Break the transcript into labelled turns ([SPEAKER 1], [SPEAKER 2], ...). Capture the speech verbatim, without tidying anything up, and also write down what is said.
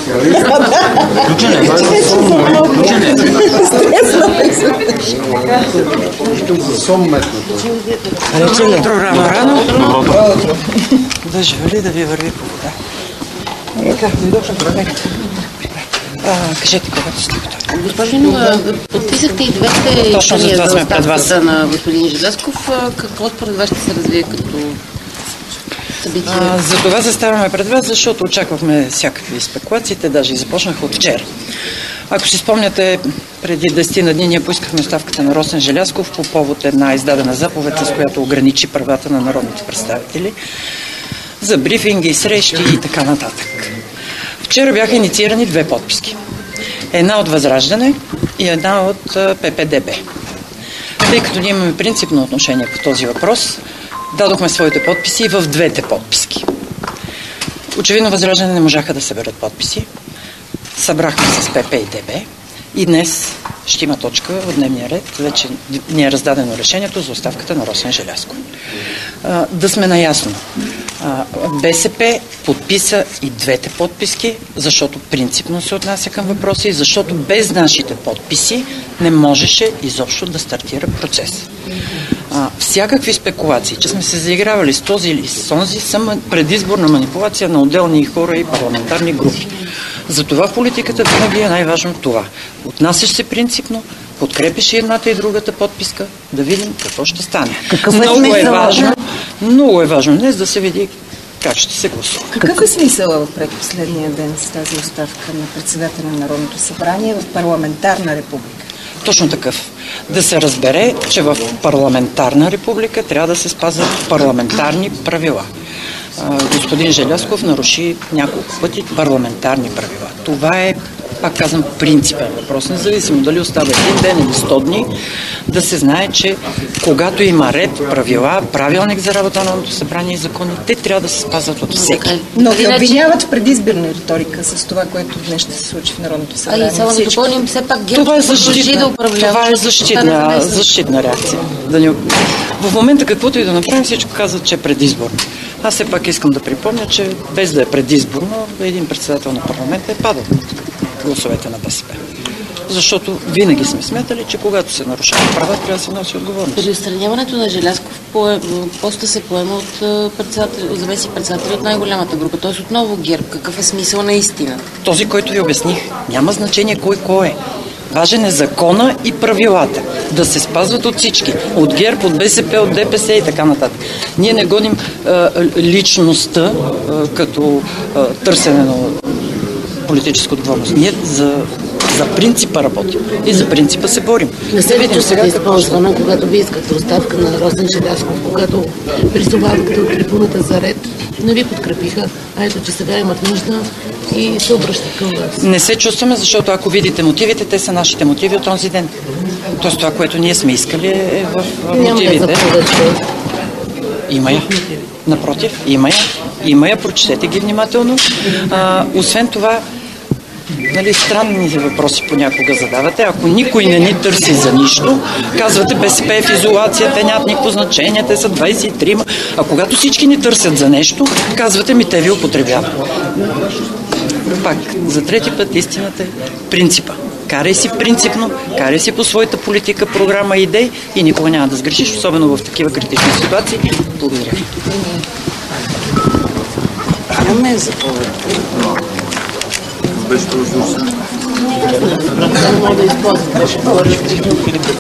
[SPEAKER 1] Включене. Включене.
[SPEAKER 2] Програма рано. Да живели, да ви върви по вода. Така, дойдохме проверка. Кажете, когато сте готови.
[SPEAKER 3] Госпожо Нинова, подписахте и двете
[SPEAKER 2] Точно за това сме пред вас.
[SPEAKER 3] оставката на господин Желязков. Какво според вас ще се развие като събитие?
[SPEAKER 2] А, за това заставаме пред вас, защото очаквахме всякакви спекулации, те даже и започнаха от вчера. Ако си спомняте, преди десет на дни ние поискахме оставката на Росен Желязков по повод една издадена заповед, с която ограничи правата на народните представители за брифинги, срещи и така нататък. Вчера бяха инициирани две подписки. Една от Възраждане и една от П П Д Б. Тъй като ние имаме принципно отношение по този въпрос, дадохме своите подписи в двете подписки. Очевидно Възраждане не можаха да съберат подписи. Събрахме с П П и Д Б и днес ще има точка от дневния ред. Вече ни е раздадено решението за оставката на Росен Желязков. А, да сме наясно. А, Б С П подписа и двете подписки, защото принципно се отнася към въпроси и защото без нашите подписи не можеше изобщо да стартира процес. А, всякакви спекулации, че сме се заигравали с този или с онзи, са предизборна манипулация на отделни хора и парламентарни групи. Затова в политиката винаги е най-важно това. Отнасяш се принципно, подкрепиш и едната и другата подписка, да видим какво ще стане.
[SPEAKER 4] Какъв
[SPEAKER 2] много
[SPEAKER 4] е,
[SPEAKER 2] е важно, много е важно днес да се види как ще се гласува.
[SPEAKER 4] Какъв е смисъл в предпоследния ден с тази оставка на председателя на Народното събрание в парламентарна република?
[SPEAKER 2] Точно такъв. Да се разбере, че в парламентарна република трябва да се спазват парламентарни правила. Господин Желязков наруши няколко пъти парламентарни правила. Това е, пак казвам, принципен въпрос. Независимо дали остава един ден или сто дни, да се знае, че когато има ред, правила, правилник за работа на Народното събрание и закони, те трябва да се спазват от всеки.
[SPEAKER 4] Но ви обвиняват в предизборна риторика с това, което днес ще се случи в Народното събрание.
[SPEAKER 3] А и само да допълним, все пак ГЕРБ
[SPEAKER 2] това е
[SPEAKER 3] продължи
[SPEAKER 2] защитна,
[SPEAKER 3] да управлява.
[SPEAKER 2] това е защитна, защитна реакция. Да ни... В момента каквото и да направим, всичко казват, че е предизборно. Аз все пак искам да припомня, че без да е предизборно, един председател на парламента е падал гласовете на Б С П. Защото винаги сме смятали, че когато се нарушава права, трябва да се носи отговорност.
[SPEAKER 3] При отстраняването на Желязков поста се поема от, от заместник-председател от най-голямата група, т.е. отново ГЕРБ. Какъв е смисъл наистина?
[SPEAKER 2] Този, който ви обясних, няма значение кой кой е. Важен е закона и правилата. Да се спазват от всички. От ГЕРБ, от Б С П, от Д П С и така нататък. Ние не гоним а, личността а, като а, търсене на политическа отговорност. Ние за, за принципа работим и за принципа се борим.
[SPEAKER 5] Не се ли чувствате използвана, когато ви искате оставка на Росен Желязков, когато призовавахте от трибуната за ред, не ви подкрепиха, а ето, че сега имат нужда и се обръщат към вас?
[SPEAKER 2] Не се чувстваме, защото ако видите мотивите, те са нашите мотиви от този ден. Тоест това, което ние сме искали е в мотивите.
[SPEAKER 5] Няма
[SPEAKER 2] Има я. Напротив, има я. Има я, прочетете ги внимателно. А, освен това, нали, странни въпроси понякога задавате. Ако никой не ни търси за нищо, казвате Б С П е в изолация, те нямат никакво значение, те са двайсет и три. А когато всички ни търсят за нещо, казвате ми те ви употребяват. Пак, за трети път истината е принципа. Карай си принципно, карай си по своята политика, програма, идеи и никога няма да сгрешиш, особено в такива критични ситуации. Благодаря.
[SPEAKER 5] Не за повече.
[SPEAKER 1] Без това.
[SPEAKER 5] Не мога да използвам.